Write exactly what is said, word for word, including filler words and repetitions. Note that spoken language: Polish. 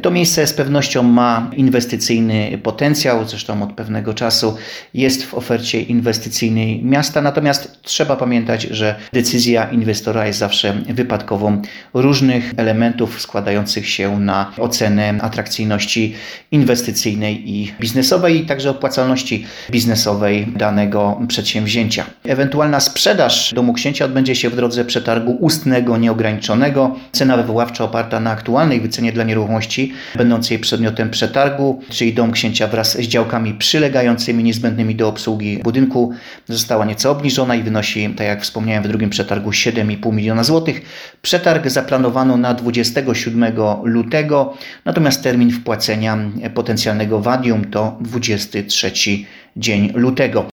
To miejsce z pewnością ma inwestycyjny potencjał, zresztą od pewnego czasu jest w ofercie inwestycyjnej miasta, natomiast trzeba pamiętać, że decyzja inwestora jest zawsze wypadkową różnych elementów składających się na ocenę atrakcyjności inwestycyjnej i biznesowej, i także opłacalności biznesowej danego przedsięwzięcia. Ewentualna sprzedaż domu księcia odbędzie się w drodze przetargu ustnego, nieograniczonego. Cena wywoławcza oparta na aktualnej wycenie dla nieruchomości będącej przedmiotem przetargu, czyli dom księcia wraz z działkami przylegającymi niezbędnymi do obsługi budynku, została nieco obniżona i wynosi, tak jak wspomniałem w drugim przetargu, siedem i pół miliona złotych. Przetarg zaplanowano na dwudziestego siódmego lutego, natomiast termin wpłacenia potencjalnego wadium to dwudziesty trzeci dzień lutego.